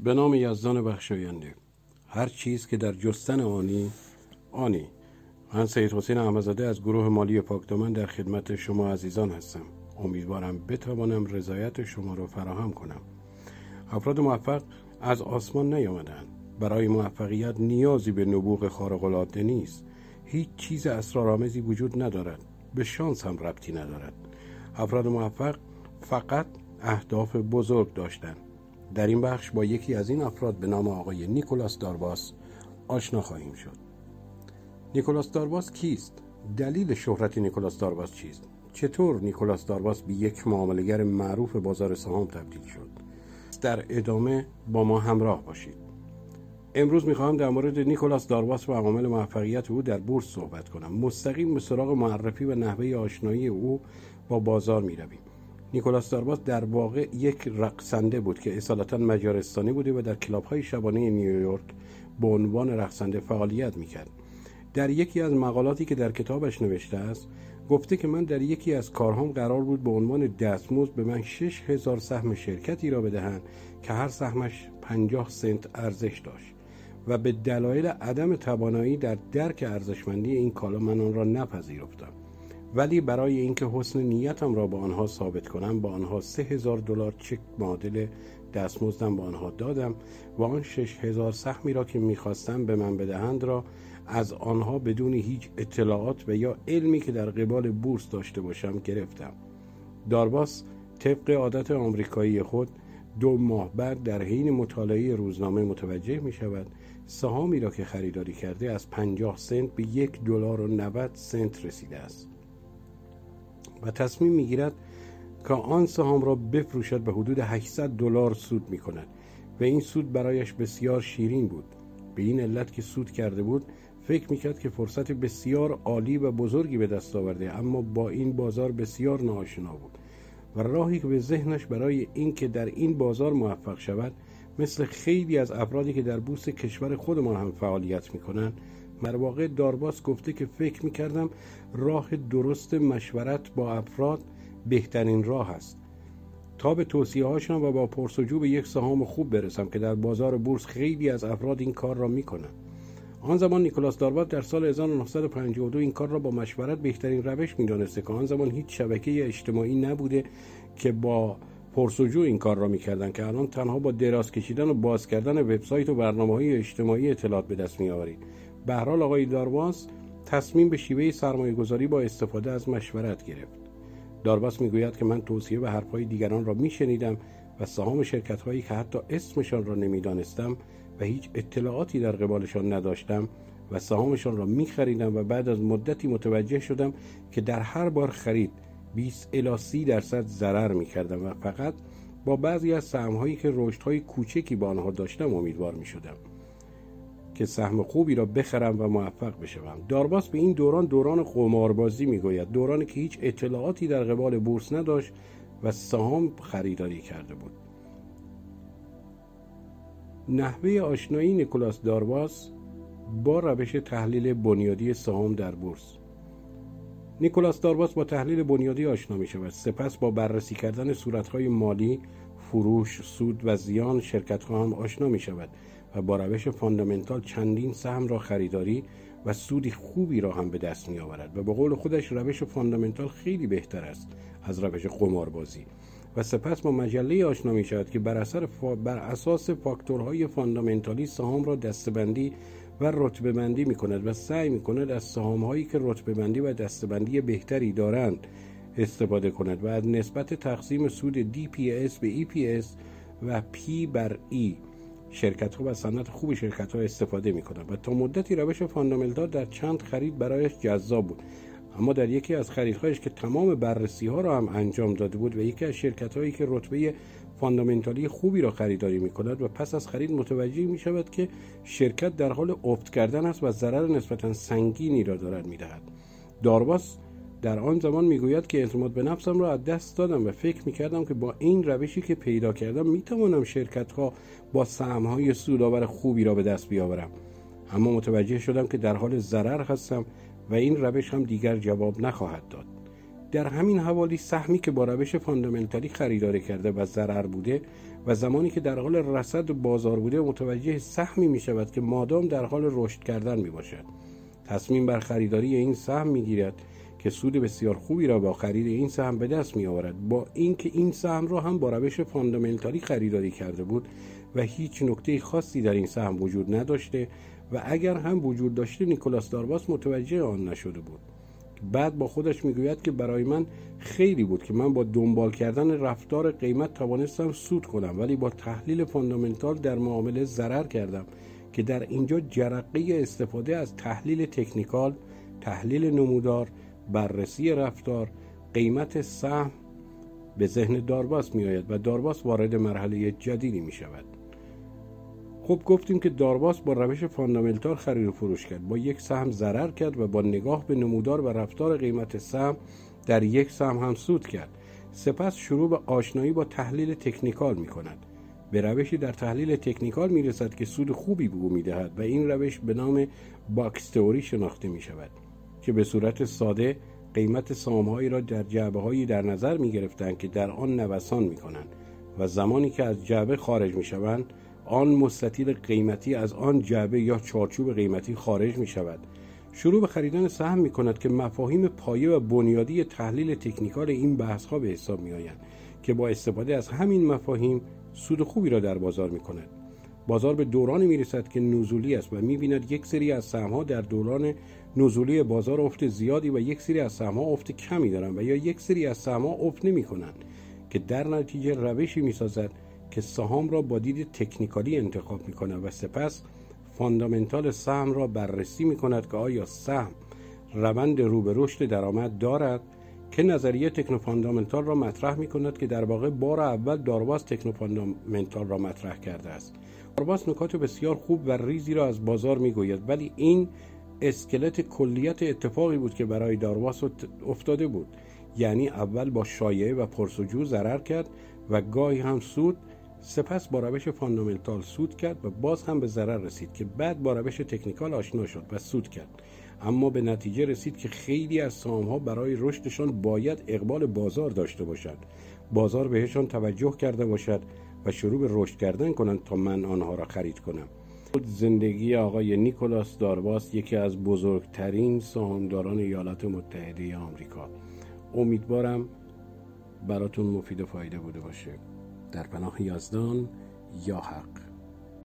به نام یزدان بخشاینده. هر چیز که در جستن آنی. من سید حسین احمدزاده از گروه مالی پاکدامن در خدمت شما عزیزان هستم. امیدوارم بتوانم رضایت شما را فراهم کنم. افراد موفق از آسمان نیامدند. برای موفقیت نیازی به نبوغ خارق‌العاده نیست. هیچ چیز اسرارآمیزی وجود ندارد. به شانس هم ربطی ندارد. افراد موفق فقط اهداف بزرگ داشتند. در این بخش با یکی از این افراد به نام آقای نیکولاس دارباس آشنا خواهیم شد. نیکولاس دارباس کیست؟ دلیل شهرت نیکولاس دارباس چیست؟ چطور نیکولاس دارباس به یک معامله‌گر معروف بازار سهام تبدیل شد؟ در ادامه با ما همراه باشید. امروز می‌خواهم در مورد نیکولاس دارباس و عوامل موفقیت او در بورس صحبت کنم. مستقیم به سراغ معرفی و نحوه آشنایی او با بازار می‌رویم. نیکولاس دارباس در واقع یک رقصنده بود که اصالتاً مجارستانی بوده و در کلاب‌های شبانه نیویورک به عنوان رقصنده فعالیت می‌کرد. در یکی از مقالاتی که در کتابش نوشته است گفته که من در یکی از کارهام قرار بود به عنوان دستمزد به من 6000 سهم شرکتی را بدهند که هر سهمش 50 سنت ارزش داشت و به دلایل عدم توانایی در درک ارزشمندی این کالا من آن را نپذیرفتم. ولی برای اینکه حسن نیتم را با آنها ثابت کنم با آنها $3000 چک معادل دستمزدم با آنها دادم و آن 6000 سهمی را که می‌خواستم به من بدهند را از آنها بدون هیچ اطلاعات و یا علمی که در قبال بورس داشته باشم گرفتم. دارباس طبق عادت آمریکایی خود 2 ماه بعد در حین مطالعه روزنامه متوجه می شود سهامی را که خریداری کرده از 50 سنت به $1.90 رسیده است و تصمیم می گیرد که آن سهام را بفروشد. به حدود $800 سود می کند و این سود برایش بسیار شیرین بود. به این علت که سود کرده بود فکر میکرد که فرصت بسیار عالی و بزرگی به دست آورده، اما با این بازار بسیار ناآشنا بود و راهی که به ذهنش برای این که در این بازار موفق شود مثل خیلی از افرادی که در بورس کشور خودمان هم فعالیت میکنند. در واقع دارباس گفته که فکر میکردم راه درست مشورت با افراد بهترین راه است تا به توصیه هاشون و با پرسجو به یک سهام خوب برسم که در بازار بورس خیلی از افراد این کار را میکنند. آن زمان نیکولاس دارباس در سال 1952 این کار را با مشورت بهترین روش می‌دانسته که آن زمان هیچ شبکه اجتماعی نبوده که با پرسجو این کار را می‌کردند که الان تنها با دراز کشیدن و باز کردن وبسایت و برنامه‌های اجتماعی اطلاعات به دست می‌آورید. به هر حال آقای دارباس تصمیم به شیوه سرمایه‌گذاری با استفاده از مشورت گرفت. دارباس می‌گوید که من توصیه و حرف‌های دیگران را می‌شنیدم و سهام شرکت‌هایی که حتی اسمشان را نمی‌دانستم و هیچ اطلاعاتی در قبالشان نداشتم و سهامشان را می‌خریدم و بعد از مدتی متوجه شدم که در هر بار خرید 20 الی 30% ضرر می‌کردم و فقط با بعضی از سهم‌هایی که رشدهای کوچکی با آنها داشتم امیدوار می‌شدم که سهم خوبی را بخرم و موفق بشوم. دارباس به این دوران قماربازی می‌گوید، دورانی که هیچ اطلاعاتی در قبال بورس نداشت و سهام خریداری کرده بود. نحوه آشنایی نیکولاس دارباس با روش تحلیل بنیادی سهام در بورس. نیکولاس دارباس با تحلیل بنیادی آشنا می شود، سپس با بررسی کردن صورتهای مالی، فروش، سود و زیان شرکت‌ها هم آشنا می شود و با روش فاندامنتال چندین سهم را خریداری و سودی خوبی را هم به دست می آورد و به قول خودش روش فاندامنتال خیلی بهتر است از روش قماربازی و سپس با مجله آشنا می شود که بر اساس فاکتورهای فاندامنتالی سهام را دسته‌بندی و رتبه‌بندی می کند و سعی می کند از سهام‌هایی که رتبه‌بندی و دسته‌بندی بهتری دارند استفاده کند و از نسبت تقسیم سود DPS به EPS و P/E شرکت‌ها و صنعت خوب شرکت‌ها استفاده می کند و تا مدتی روش فاندامنتال در چند خرید برایش جذاب بود، اما در یکی از خریدهایش که تمام بررسی‌ها را هم انجام داده بود و یکی از شرکت‌هایی که رتبه فاندامنتالی خوبی را خریداری می‌کند و پس از خرید متوجه می‌شود که شرکت در حال افت کردن است و ضرر نسبتاً سنگینی را دارد می‌دهد. دارباس در آن زمان می‌گوید که اعتماد به نفسم را از دست دادم و فکر می‌کردم که با این روشی که پیدا کردم می‌توانم شرکت‌ها با سهم‌های سودآور خوبی را به دست بیاورم، اما متوجه شدم که در حال ضرر هستم و این روش هم دیگر جواب نخواهد داد. در همین حوالی سهمی که با روش فاندامنتالی خریداری کرده و ضرر بوده و زمانی که در حال رصد بازار بوده متوجه سهمی می شود که مادام در حال رشد کردن می باشد. تصمیم بر خریداری این سهم می گیرد که سود بسیار خوبی را با خرید این سهم به دست می آورد، با اینکه این سهم را هم با روش فاندامنتالی خریداری کرده بود و هیچ نکته خاصی در این سهم وجود نداشته و اگر هم وجود داشته نیکولاس دارباس متوجه آن نشده بود. بعد با خودش میگوید که برای من خیلی بود که من با دنبال کردن رفتار قیمت توانستم سود کنم، ولی با تحلیل فاندامنتال در معامله ضرر کردم که در اینجا جرقه استفاده از تحلیل تکنیکال، تحلیل نمودار، بررسی رفتار، قیمت سهم به ذهن دارباس می آید و دارباس وارد مرحله جدیدی می شود. خب گفتیم که دارباس با روش فاندامنتال خرید و فروش کرد، با یک سهم ضرر کرد و با نگاه به نمودار و رفتار قیمت سهم در یک سهم هم سود کرد. سپس شروع به آشنایی با تحلیل تکنیکال می کند. به روشی در تحلیل تکنیکال می رسد که سود خوبی به او می دهد و این روش به نام باکس تئوری شناخته می شود که به صورت ساده قیمت سهام‌هایی را در جعبه‌هایی در نظر می‌گرفتند که در آن نوسان می‌کنند و زمانی که از جعبه خارج می‌شوند آن مستطیل قیمتی از آن جعبه یا چارچوب قیمتی خارج می‌شود. شروع به خریدن سهم می‌کند که مفاهیم پایه و بنیادی تحلیل تکنیکال این بحث‌ها به حساب می‌آیند که با استفاده از همین مفاهیم سود خوبی را در بازار می‌کند. بازار به دورانی میرسد که نزولی است و می‌بیند یک سری از سهم‌ها در دوران نزولی بازار افت زیادی و یک سری از سهم‌ها افت کمی دارند و یا یک سری از سهم‌ها افت نمی‌کنند که در نتیجه روشی می‌سازد که سهام را با دید تکنیکالی انتخاب می‌کند و سپس فاندامنتال سهم را بررسی می‌کند که آیا سهم روند رو به رشد درآمد دارد که نظریه تکنوفاندامنتال را مطرح می‌کند که در واقع بار اول دارباس تکنوفاندامنتال را مطرح کرده است. دارباس نکات بسیار خوب و ریزی را از بازار می‌گوید، ولی این اسکلت کلیت اتفاقی بود که برای دارباس افتاده بود. یعنی اول با شایعه و پرسجو ضرر کرد و گاهی هم سود، سپس با روش فاندامنتال سود کرد و باز هم به ضرر رسید که بعد با روش تکنیکال آشنا شد و سود کرد. اما به نتیجه رسید که خیلی از سهام‌ها برای رشدشان باید اقبال بازار داشته باشند، بازار بهشان توجه کرده باشد و شروع به رشد کردن کنند تا من آنها را خرید کنم. زندگی آقای نیکولاس دارباس، یکی از بزرگترین سهامداران ایالات متحده آمریکا. امیدوارم براتون مفید و فایده بوده باشه. در پناه یزدان، یا حق.